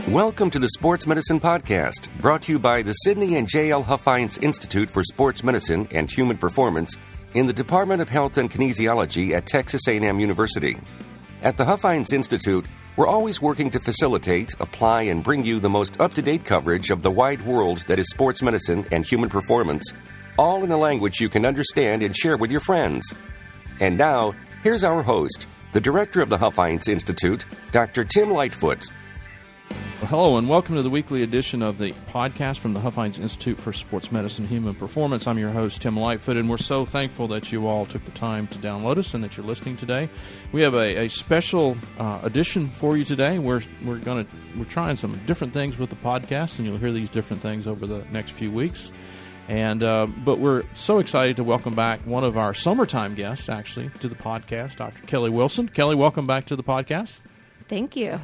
Welcome to the Sports Medicine Podcast, brought to you by the Sidney and J.L. Huffines Institute for Sports Medicine and Human Performance in the Department of Health and Kinesiology at Texas A&M University. At the Huffines Institute, we're always working to facilitate, apply, and bring you the most up-to-date coverage of the wide world that is sports medicine and human performance, all in a language you can understand and share with your friends. And now, here's our host, the director of the Huffines Institute, Dr. Tim Lightfoot. Well, hello, and welcome to the weekly edition of the podcast from the Huffines Institute for Sports Medicine and Human Performance. I'm your host, Tim Lightfoot, and we're so thankful that you all took the time to download us and that you're listening today. We have a special edition for you today. We're trying some different things with the podcast, and you'll hear these different things over the next few weeks. And but we're so excited to welcome back one of our summertime guests, actually, to the podcast, Dr. Kelly Wilson. Kelly, welcome back to the podcast. Thank you.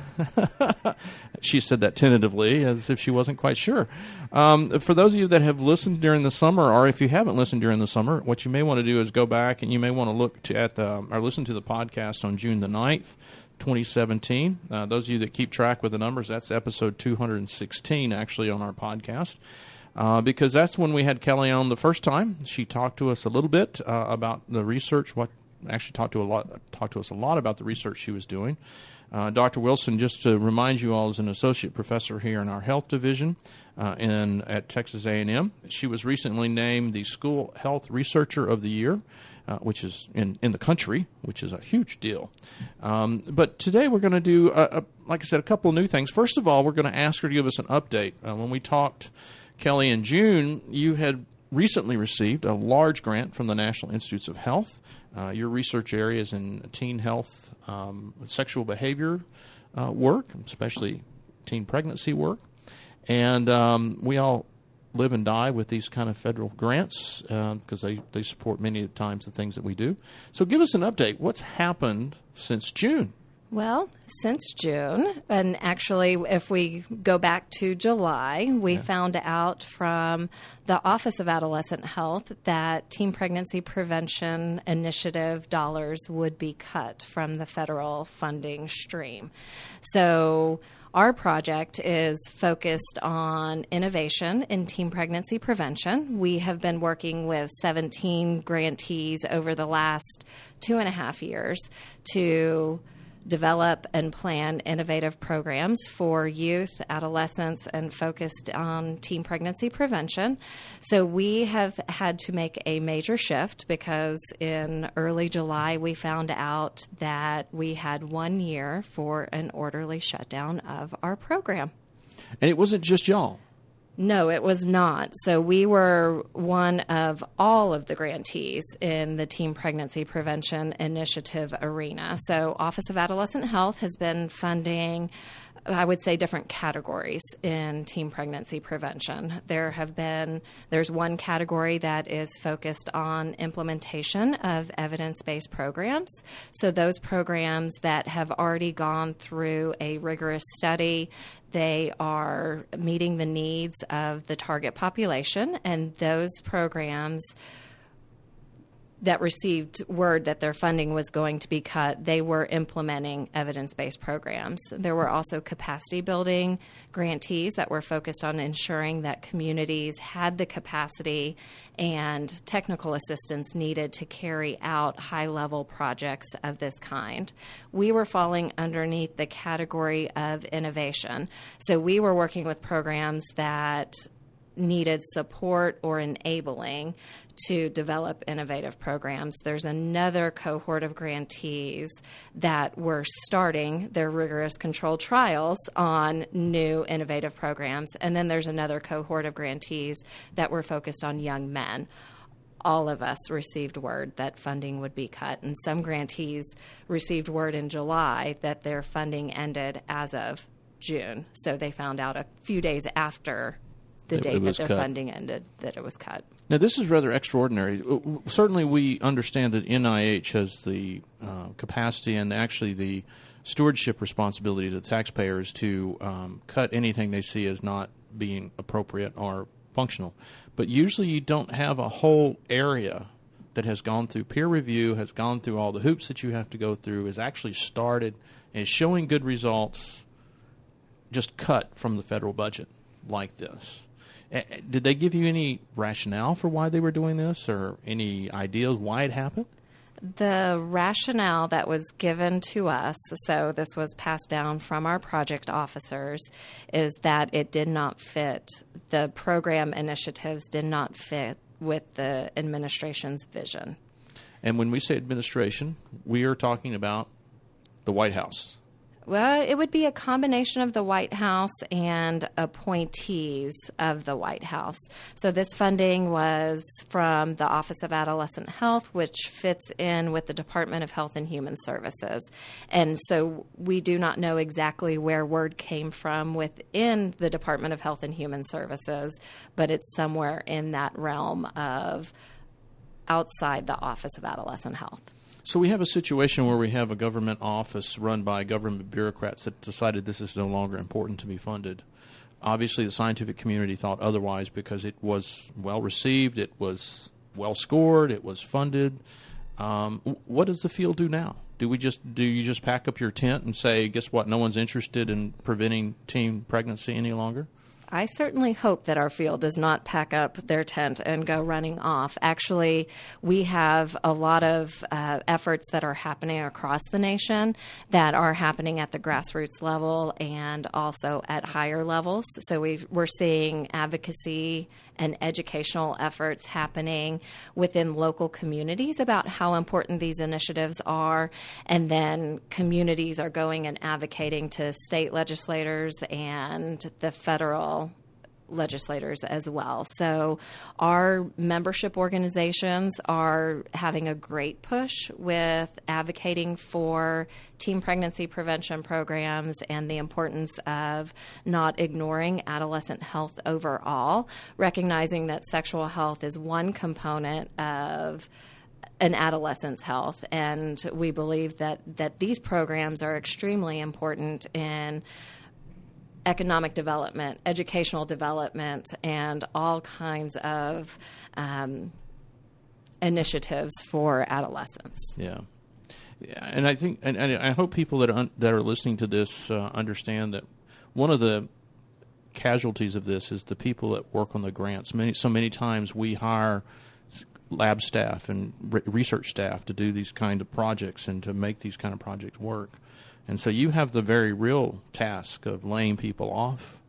She said that tentatively, as if she wasn't quite sure. For those of you that have listened during the summer, or if you haven't listened during the summer, what you may want to do is go back and you may want to look or listen to the podcast on June the 9th, 2017. Those of you that keep track with the numbers, that's episode 216, actually, on our podcast. Because that's when we had Kelly on the first time. She talked to us a little bit about the research. Talked to us a lot about the research she was doing. Dr. Wilson, just to remind you all, is an associate professor here in our health division at Texas A&M. She was recently named the School Health Researcher of the Year, which is in the country, which is a huge deal. But today we're going to do, like I said, a couple of new things. First of all, we're going to ask her to give us an update. When we talked, Kelly, in June, you had recently received a large grant from the National Institutes of Health. Your research area is in teen health, sexual behavior work, especially teen pregnancy work. And we all live and die with these kind of federal grants because they support many times the things that we do. So give us an update. What's happened since June? Well, since June, and actually if we go back to July, we found out from the Office of Adolescent Health that teen pregnancy prevention initiative dollars would be cut from the federal funding stream. So our project is focused on innovation in teen pregnancy prevention. We have been working with 17 grantees over the last 2.5 years to develop and plan innovative programs for youth, adolescents, and focused on teen pregnancy prevention. So we have had to make a major shift because in early July we found out that we had 1 year for an orderly shutdown of our program. And it wasn't just y'all. No, it was not. So we were one of all of the grantees in the Teen Pregnancy Prevention Initiative arena. So Office of Adolescent Health has been funding, I would say, different categories in teen pregnancy prevention. There's one category that is focused on implementation of evidence-based programs. So those programs that have already gone through a rigorous study, they are meeting the needs of the target population, and those programs that received word that their funding was going to be cut, they were implementing evidence-based programs. There were also capacity-building grantees that were focused on ensuring that communities had the capacity and technical assistance needed to carry out high-level projects of this kind. We were falling underneath the category of innovation. So we were working with programs that needed support or enabling to develop innovative programs. There's another cohort of grantees that were starting their rigorous controlled trials on new innovative programs. And then there's another cohort of grantees that were focused on young men. All of us received word that funding would be cut, and some grantees received word in July that their funding ended as of June. So they found out a few days after the date that their funding ended that it was cut. Now, this is rather extraordinary. Certainly, we understand that NIH has the capacity and actually the stewardship responsibility to the taxpayers to cut anything they see as not being appropriate or functional. But usually you don't have a whole area that has gone through peer review, has gone through all the hoops that you have to go through, is actually started and is showing good results just cut from the federal budget like this. Did they give you any rationale for why they were doing this, or any ideas why it happened? The rationale that was given to us, so this was passed down from our project officers, is that it did not fit, the program initiatives did not fit with the administration's vision. And when we say administration, we are talking about the White House. Well, it would be a combination of the White House and appointees of the White House. So this funding was from the Office of Adolescent Health, which fits in with the Department of Health and Human Services. And so we do not know exactly where word came from within the Department of Health and Human Services, but it's somewhere in that realm of outside the Office of Adolescent Health. So we have a situation where we have a government office run by government bureaucrats that decided this is no longer important to be funded. Obviously, the scientific community thought otherwise because it was well received, it was well scored, it was funded. What does the field do now? Do you just pack up your tent and say, guess what, no one's interested in preventing teen pregnancy any longer? I certainly hope that our field does not pack up their tent and go running off. Actually, we have a lot of efforts that are happening across the nation that are happening at the grassroots level and also at higher levels. So we're seeing advocacy and educational efforts happening within local communities about how important these initiatives are. And then communities are going and advocating to state legislators and the federal legislators as well. So our membership organizations are having a great push with advocating for teen pregnancy prevention programs and the importance of not ignoring adolescent health overall, recognizing that sexual health is one component of an adolescent's health. And we believe that these programs are extremely important in economic development, educational development, and all kinds of initiatives for adolescents. Yeah, and I think, and I hope people that are listening to this understand that one of the casualties of this is the people that work on the grants. So many times we hire lab staff and research staff to do these kind of projects and to make these kind of projects work. And so you have the very real task of laying people off,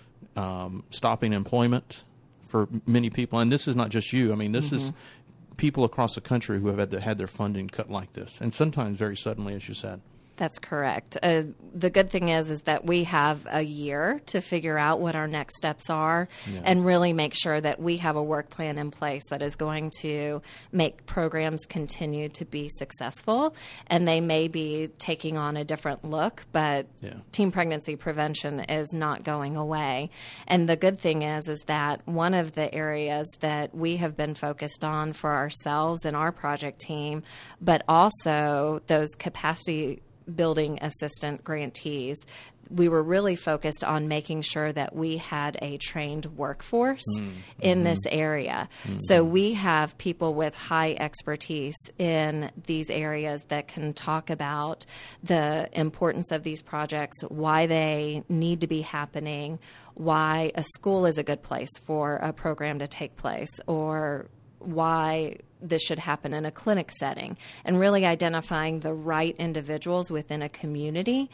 stopping employment for many people. And this is not just you. I mean, this is people across the country who have had their funding cut like this, and sometimes very suddenly, as you said. That's correct. The good thing is that we have a year to figure out what our next steps are and really make sure that we have a work plan in place that is going to make programs continue to be successful. And they may be taking on a different look, but teen pregnancy prevention is not going away. And the good thing is that one of the areas that we have been focused on for ourselves and our project team, but also those capacity building assistant grantees, we were really focused on making sure that we had a trained workforce in this area. So we have people with high expertise in these areas that can talk about the importance of these projects, why they need to be happening, why a school is a good place for a program to take place, or why this should happen in a clinic setting, and really identifying the right individuals within a community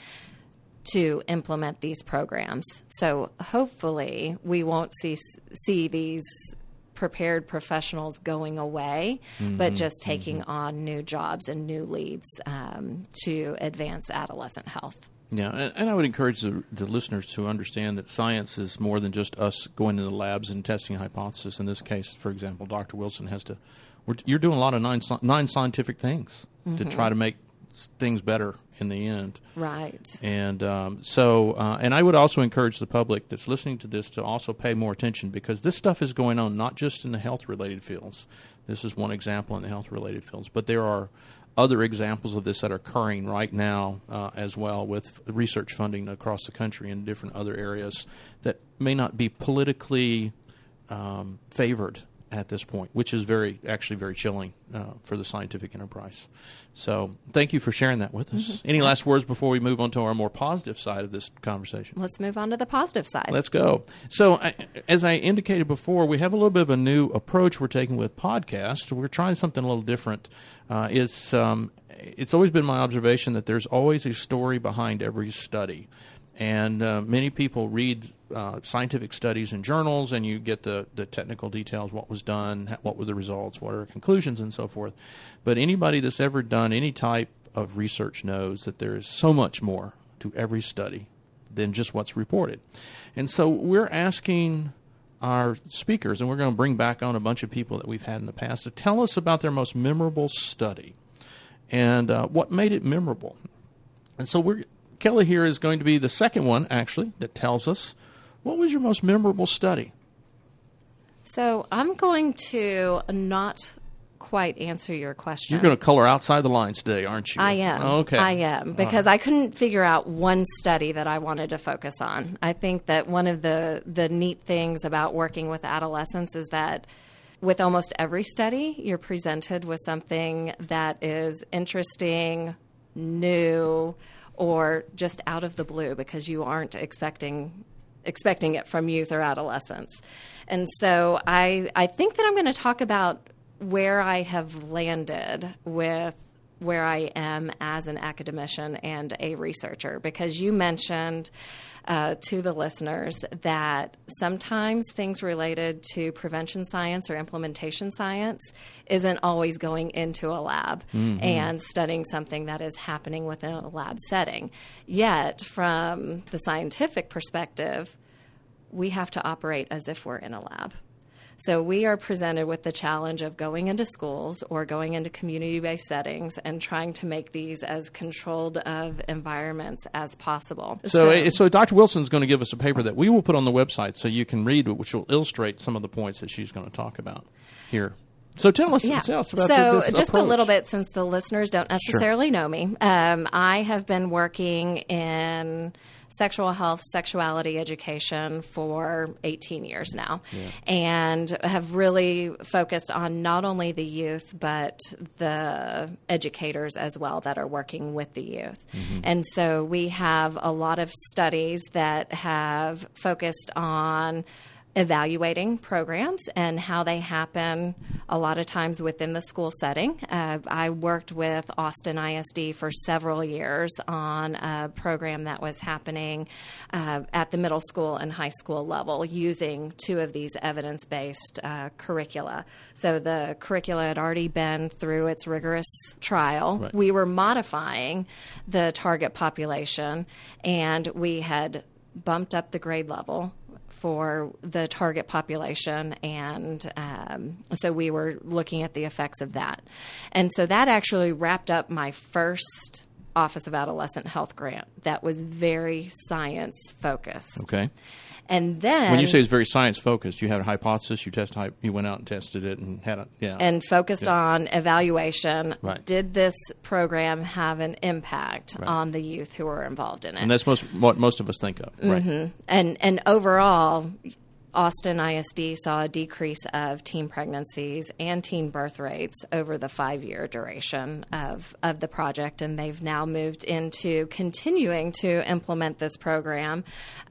to implement these programs. So hopefully we won't see these prepared professionals going away, but just taking on new jobs and new leads to advance adolescent health. Yeah, and I would encourage the listeners to understand that science is more than just us going to the labs and testing a hypothesis. In this case, for example, Dr. Wilson you're doing a lot of non-scientific things to try to make things better in the end. Right. And and I would also encourage the public that's listening to this to also pay more attention, because this stuff is going on not just in the health-related fields. This is one example in the health-related fields, but there are other examples of this that are occurring right now as well, with research funding across the country in different other areas that may not be politically favored at this point, which is actually very chilling for the scientific enterprise. So thank you for sharing that with us. Any last words before we move on to our more positive side of this conversation? Let's move on to the positive side. Let's go. So as I indicated before, we have a little bit of a new approach we're taking with podcasts. We're trying something a little different. It's always been my observation that there's always a story behind every study. And many people read scientific studies in journals, and you get the technical details, what was done, what were the results, what are conclusions, and so forth. But anybody that's ever done any type of research knows that there is so much more to every study than just what's reported. And so we're asking our speakers, and we're going to bring back on a bunch of people that we've had in the past, to tell us about their most memorable study and what made it memorable. And so Kelly here is going to be the second one, actually, that tells us, what was your most memorable study? So I'm going to not quite answer your question. You're going to color outside the lines today, aren't you? I am. Okay. I am, because I couldn't figure out one study that I wanted to focus on. I think that one of the neat things about working with adolescents is that with almost every study, you're presented with something that is interesting, new, or just out of the blue because you aren't expecting it from youth or adolescents. And so I think that I'm going to talk about where I have landed with where I am as an academician and a researcher, because you mentioned to the listeners that sometimes things related to prevention science or implementation science isn't always going into a lab and studying something that is happening within a lab setting. Yet, from the scientific perspective, we have to operate as if we're in a lab. So we are presented with the challenge of going into schools or going into community-based settings and trying to make these as controlled of environments as possible. So Dr. Wilson's going to give us a paper that we will put on the website so you can read, which will illustrate some of the points that she's going to talk about here. So tell us about this just approach. A little bit, since the listeners don't necessarily know me. I have been working in sexual health, sexuality education for 18 years now, and have really focused on not only the youth, but the educators as well that are working with the youth. And so we have a lot of studies that have focused on evaluating programs and how they happen a lot of times within the school setting. I worked with Austin ISD for several years on a program that was happening at the middle school and high school level using two of these evidence-based curricula. So the curricula had already been through its rigorous trial. Right. We were modifying the target population, and we had bumped up the grade level for the target population, and so we were looking at the effects of that. And so that actually wrapped up my first Office of Adolescent Health grant that was very science-focused. Okay. And then, when you say it's very science-focused, you had a hypothesis, you went out and tested it and had a, and focused on evaluation. Right. Did this program have an impact on the youth who were involved in it? And that's what most of us think of. Right. And overall, Austin ISD saw a decrease of teen pregnancies and teen birth rates over the 5-year duration of the project, and they've now moved into continuing to implement this program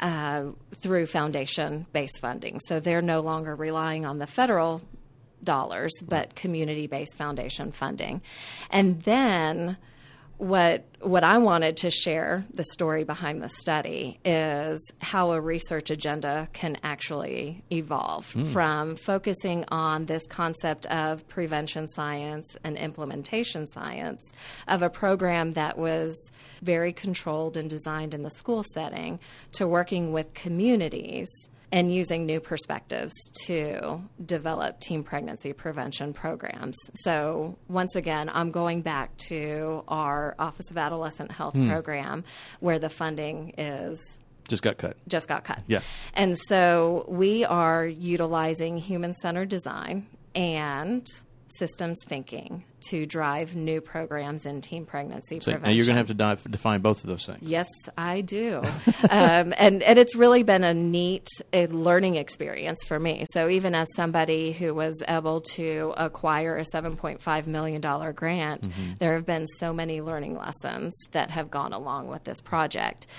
through foundation-based funding. So they're no longer relying on the federal dollars, but community-based foundation funding. And then what I wanted to share, the story behind the study, is how a research agenda can actually evolve from focusing on this concept of prevention science and implementation science of a program that was very controlled and designed in the school setting to working with communities and using new perspectives to develop teen pregnancy prevention programs. So once again, I'm going back to our Office of Adolescent Health program where the funding is just got cut. Yeah. And so we are utilizing human-centered design and systems thinking to drive new programs in teen pregnancy So prevention. now you're going to have to define both of those things. Yes, I do. And it's really been a neat learning experience for me. So even as somebody who was able to acquire a $7.5 million grant, there have been so many learning lessons that have gone along with this project.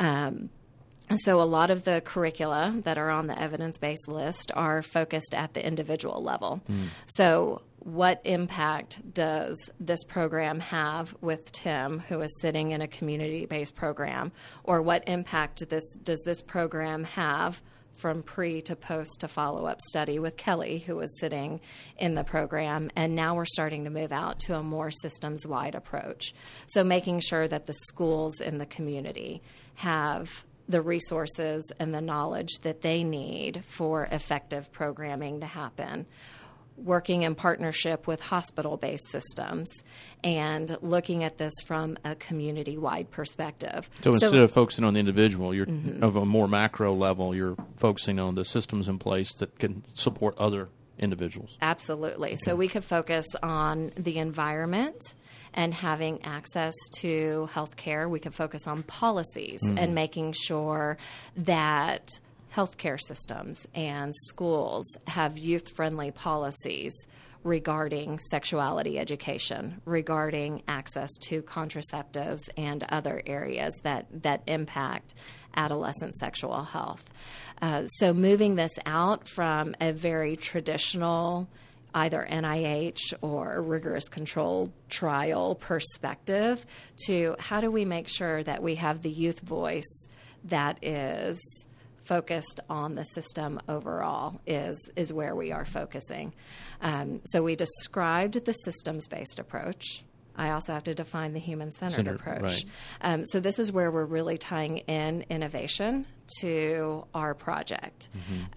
So a lot of the curricula that are on the evidence-based list are focused at the individual level. So what impact does this program have with Tim, who is sitting in a community-based program? Or what impact does this program have from pre to post to follow-up study with Kelly, who was sitting in the program? And now we're starting to move out to a more systems-wide approach. So making sure that the schools in the community have the resources and the knowledge that they need for effective programming to happen. Working in partnership with hospital-based systems and looking at this from a community-wide perspective. So instead of focusing on the individual, you're of a more macro level, you're focusing on the systems in place that can support other individuals. Absolutely. Okay. So we could focus on the environment and having access to health care. We could focus on policies and making sure that healthcare systems and schools have youth-friendly policies regarding sexuality education, regarding access to contraceptives and other areas that impact adolescent sexual health. So moving this out from a very traditional either NIH or rigorous controlled trial perspective to how do we make sure that we have the youth voice that is focused on the system overall is where we are focusing. So we described the systems-based approach. I also have to define the human-centered approach. Right. So this is where we're really tying in innovation to our project.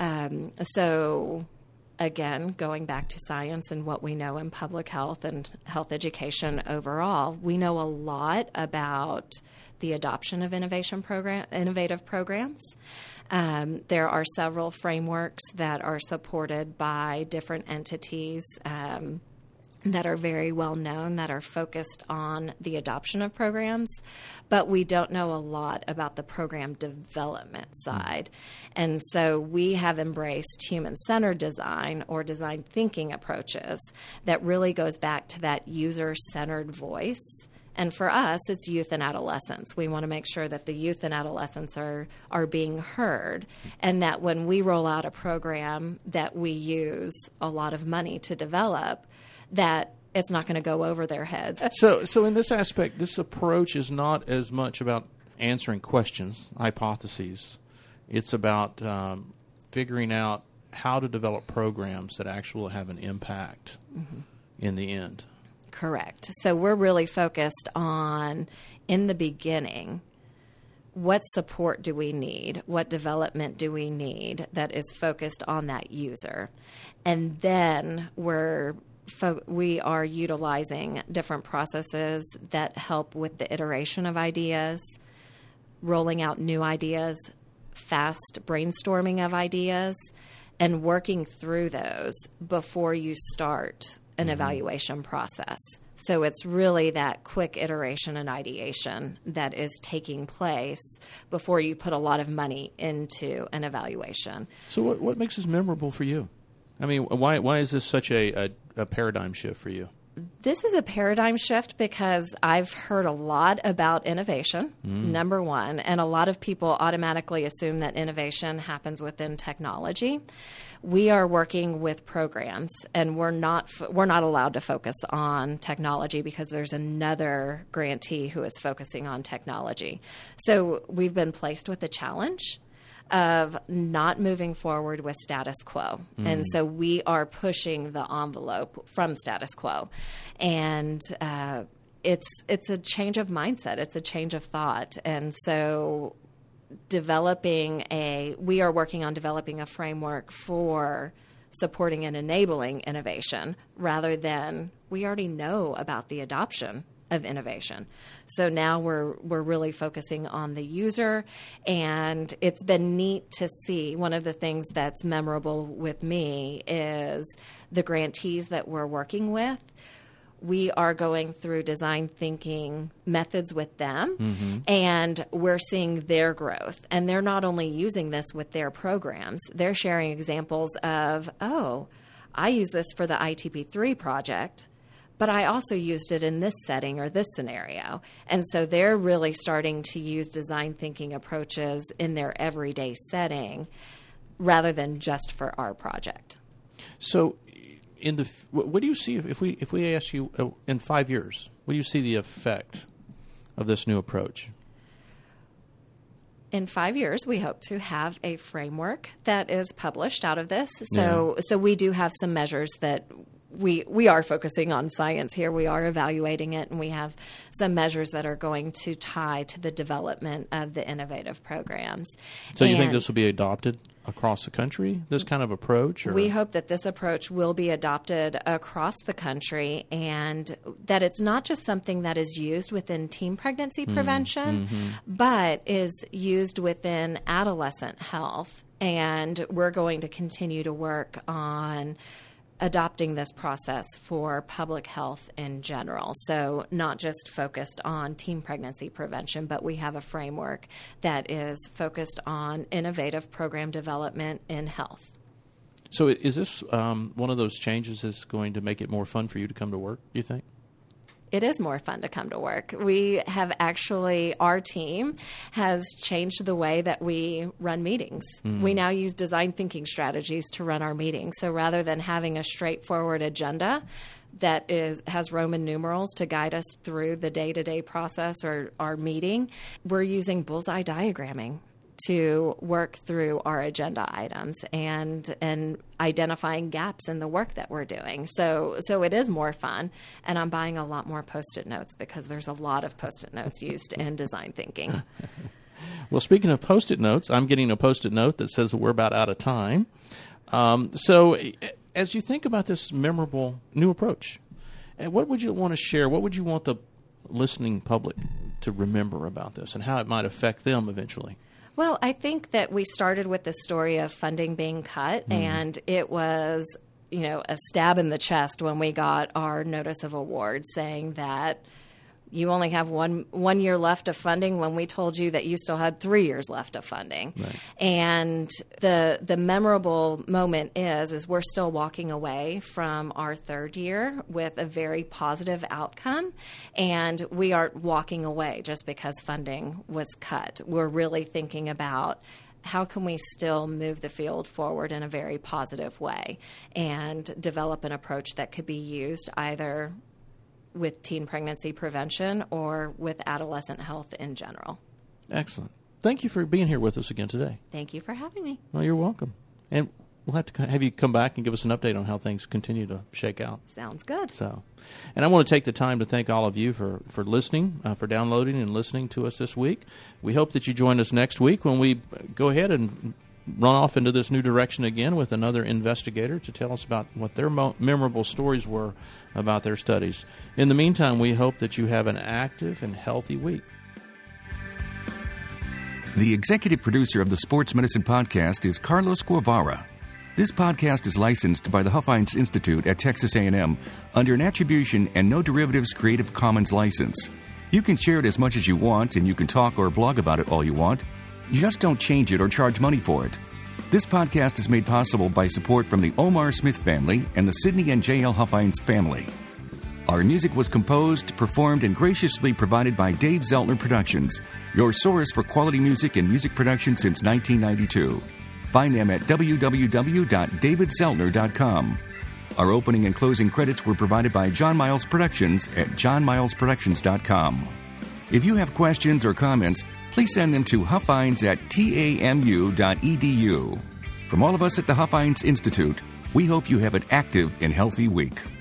So again, going back to science and what we know in public health and health education overall, we know a lot about the adoption of innovative programs. There are several frameworks that are supported by different entities that are very well known, that are focused on the adoption of programs, but we don't know a lot about the program development side. And so we have embraced human-centered design or design thinking approaches that really goes back to that user-centered voice. And for us, it's youth and adolescents. We want to make sure that the youth and adolescents are being heard, and that when we roll out a program that we use a lot of money to develop, that it's not going to go over their heads. So in this aspect, this approach is not as much about answering questions, hypotheses. It's about figuring out how to develop programs that actually have an impact in the end. Correct. So we're really focused on, in the beginning, what support do we need? What development do we need that is focused on that user? And then we are utilizing different processes that help with the iteration of ideas, rolling out new ideas, fast brainstorming of ideas, and working through those before you start an evaluation process. So it's really that quick iteration and ideation that is taking place before you put a lot of money into an evaluation. So what makes this memorable for you? I mean, why is this such a paradigm shift for you? This is a paradigm shift because I've heard a lot about innovation, number one, and a lot of people automatically assume that innovation happens within technology. We are working with programs, and we're not allowed to focus on technology because there's another grantee who is focusing on technology. So we've been placed with the challenge of not moving forward with status quo. And so we are pushing the envelope from status quo. And it's a change of mindset. It's a change of thought. And so we are working on developing a framework for supporting and enabling innovation rather than we already know about the adoption of innovation. So now we're really focusing on the user, and it's been neat to see. One of the things that's memorable with me is the grantees that we're working with. we are going through design thinking methods with them, and we're seeing their growth. And they're not only using this with their programs, they're sharing examples of, oh, I use this for the ITP3 project, but I also used it in this setting or this scenario. And so they're really starting to use design thinking approaches in their everyday setting rather than just for our project. So what do you see if we ask you in 5 years, what do you see the effect of this new approach? In 5 years, we hope to have a framework that is published out of this. So we do have some measures that we are focusing on science here. We are evaluating it, and we have some measures that are going to tie to the development of the innovative programs. So you think this will be adopted across the country, this kind of approach? Or? We hope that this approach will be adopted across the country, and that it's not just something that is used within teen pregnancy prevention, but is used within adolescent health. And we're going to continue to work on adopting this process for public health in general. So not just focused on teen pregnancy prevention, but we have a framework that is focused on innovative program development in health. So is this one of those changes that's going to make it more fun for you to come to work, you think? It is more fun to come to work. We have actually, our team has changed the way that we run meetings. We now use design thinking strategies to run our meetings. So rather than having a straightforward agenda that has Roman numerals to guide us through the day-to-day process or our meeting, we're using bullseye diagramming to work through our agenda items and identifying gaps in the work that we're doing. So it is more fun, and I'm buying a lot more Post-it notes because there's a lot of Post-it notes used in design thinking. Well, speaking of Post-it notes, I'm getting a Post-it note that says that we're about out of time. So as you think about this memorable new approach, what would you want to share? What would you want the listening public to remember about this and how it might affect them eventually? Well, I think that we started with the story of funding being cut, and it was, a stab in the chest when we got our notice of award saying that you only have one year left of funding when we told you that you still had 3 years left of funding. Right. And the memorable moment is we're still walking away from our third year with a very positive outcome, and we aren't walking away just because funding was cut. We're really thinking about how can we still move the field forward in a very positive way and develop an approach that could be used either with teen pregnancy prevention or with adolescent health in general. Excellent. Thank you for being here with us again today. Thank you for having me. Well, you're welcome. And we'll have to have you come back and give us an update on how things continue to shake out. Sounds good. And I want to take the time to thank all of you for listening, for downloading and listening to us this week. We hope that you join us next week when we go ahead and run off into this new direction again with another investigator to tell us about what their memorable stories were about their studies. In the meantime, we hope that you have an active and healthy week. The executive producer of the Sports Medicine Podcast is Carlos Guevara. This podcast is licensed by the Huffines Institute at Texas A&M under an Attribution and No Derivatives Creative Commons license. You can share it as much as you want, and you can talk or blog about it all you want. Just don't change it or charge money for it. This podcast is made possible by support from the Omar Smith family and the Sidney and J.L. Huffines family. Our music was composed, performed, and graciously provided by Dave Zeltner Productions, your source for quality music and music production since 1992. Find them at www.davidzeltner.com. Our opening and closing credits were provided by John Miles Productions at johnmilesproductions.com. If you have questions or comments, please send them to huffines@tamu.edu. From all of us at the Huffines Institute, we hope you have an active and healthy week.